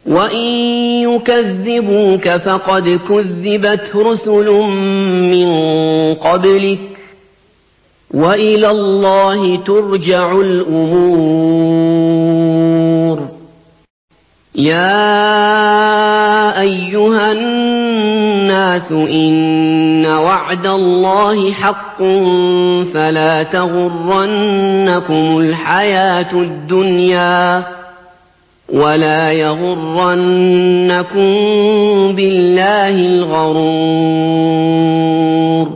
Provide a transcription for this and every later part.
وَإِن يُكَذِّبُوكَ فَقَدْ كُذِّبَتْ رُسُلٌ مِّن قَبْلِكَ ۚ وَإِلَى اللَّهِ تُرْجَعُ الْأُمُورُ. يَا أَيُّهَا النَّاسُ إِنَّ وَعْدَ اللَّهِ حَقٌّ فَلَا تَغُرَّنَّكُمُ الْحَيَاةُ الدُّنْيَا وَلَا يَغُرَّنَّكُم بِاللَّهِ الْغَرُورُ.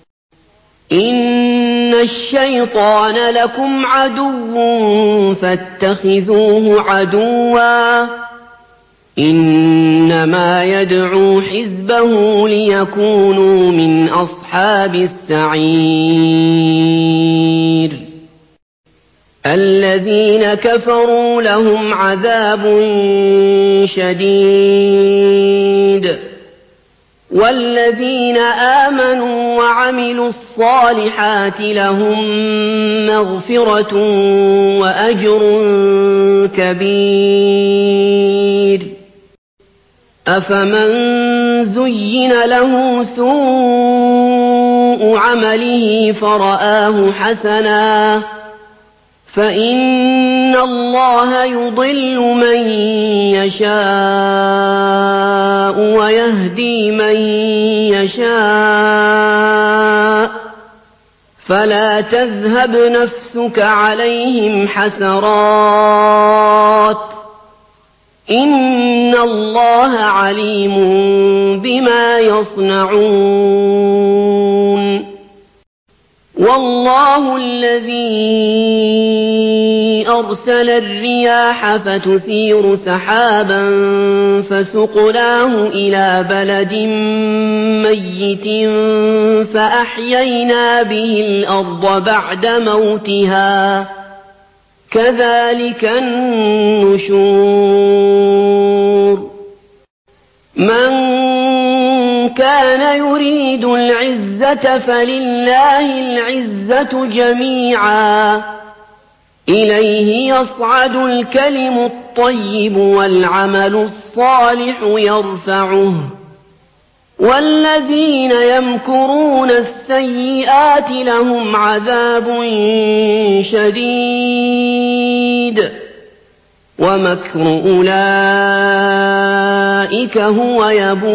إِنَّ الشَّيْطَانَ لَكُمْ عَدُوٌّ فَاتَّخِذُوهُ عَدُوًّا ۚ إِنَّمَا يَدْعُو حِزْبَهُ لِيَكُونُوا مِنْ أَصْحَابِ السَّعِيرِ. الَّذِينَ كَفَرُوا لَهُمْ عَذَابٌ شَدِيدٌ ۖ وَالَّذِينَ آمَنُوا وَعَمِلُوا الصَّالِحَاتِ لَهُم مَّغْفِرَةٌ وَأَجْرٌ كَبِيرٌ. أَفَمَن زُيِّنَ لَهُ سُوءُ عَمَلِهِ فَرَآهُ حَسَنًا ۖ فَإِنَّ اللَّهَ يُضِلُّ مَن يَشَاءُ وَيَهْدِي مَن يَشَاءُ ۚ فَلَا تَذْهَبْ نَفْسُكَ عَلَيْهِمْ حَسَرَاتٍ ۚ إِنَّ اللَّهَ عَلِيمٌ بِمَا يَصْنَعُونَ. وَاللَّهُ الَّذِي أَرْسَلَ الرِّيَاحَ فَتُثِيرُ سَحَابًا فَسُقْنَاهُ إِلَىٰ بَلَدٍ مَّيِّتٍ فَأَحْيَيْنَا بِهِ الْأَرْضَ بَعْدَ مَوْتِهَا ۚ كَذَٰلِكَ النُّشُورُ. مَن كَانَ يُرِيدُ الْعِزَّةَ فَلِلَّهِ الْعِزَّةُ جَمِيعًا ۚ إِلَيْهِ يَصْعَدُ الْكَلِمُ الطَّيِّبُ وَالْعَمَلُ الصَّالِحُ يَرْفَعُهُ ۚ وَالَّذِينَ يَمْكُرُونَ السَّيِّئَاتِ لَهُمْ عَذَابٌ شَدِيدٌ ۖ وَمَكْرُ أُولَٰئِكَ هُوَ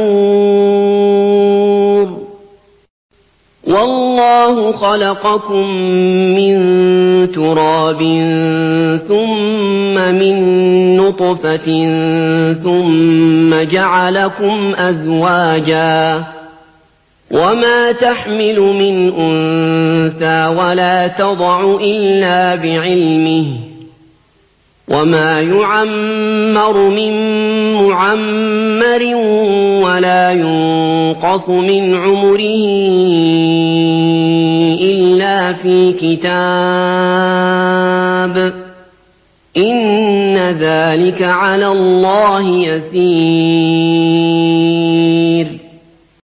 يَبُورُ. وَاللَّهُ خَلَقَكُم مِّن تُرَابٍ ثُمَّ مِن نُّطْفَةٍ ثُمَّ جَعَلَكُمْ أَزْوَاجًا ۚ وَمَا تَحْمِلُ مِنْ أُنثَىٰ وَلَا تَضَعُ إِلَّا بِعِلْمِهِ ۚ وَمَا يُعَمَّرُ مِن مُّعَمَّرٍ وَلَا يُنقَصُ مِنْ عُمُرِهِ إِلَّا فِي كِتَابٍ ۚ إِنَّ ذَٰلِكَ عَلَى اللَّهِ يَسِيرٌ.